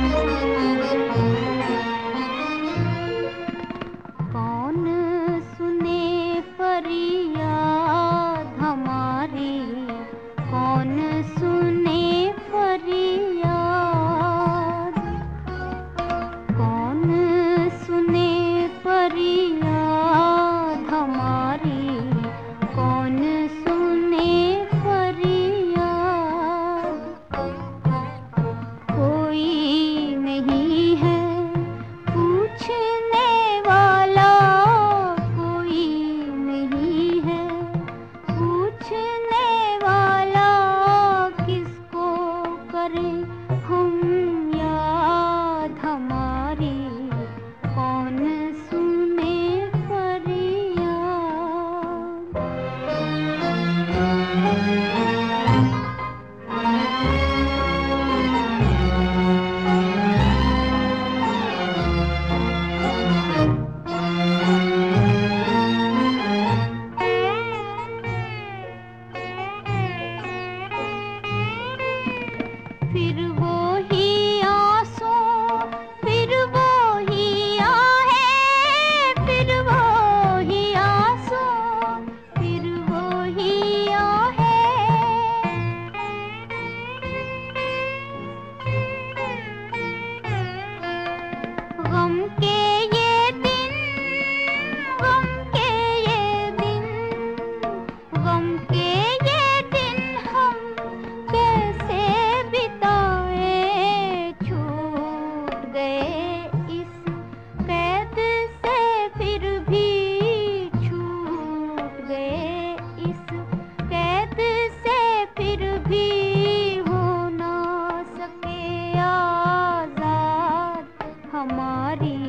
कौन सुने फरियाद हमारी, कौन सुने फरियाद, कौन सुने फरियाद हमारी, कौन सुने फरियाद। कोई नहीं है पूछने वाला, कोई नहीं है पूछने वाला, किसको करे हम याद हमारी, कौन सुने फरियाद। फिर वो ही आंसू, फिर वो ही आहें, फिर वो ही आंसू, फिर वो ही आहें। गम के ये दिन, गम के ये दिन, गम के ये दिन हम कैसे बिताए। छूट गए इस कैद से फिर भी, छूट गए इस कैद से फिर भी, हो ना सके आजाद हमारी,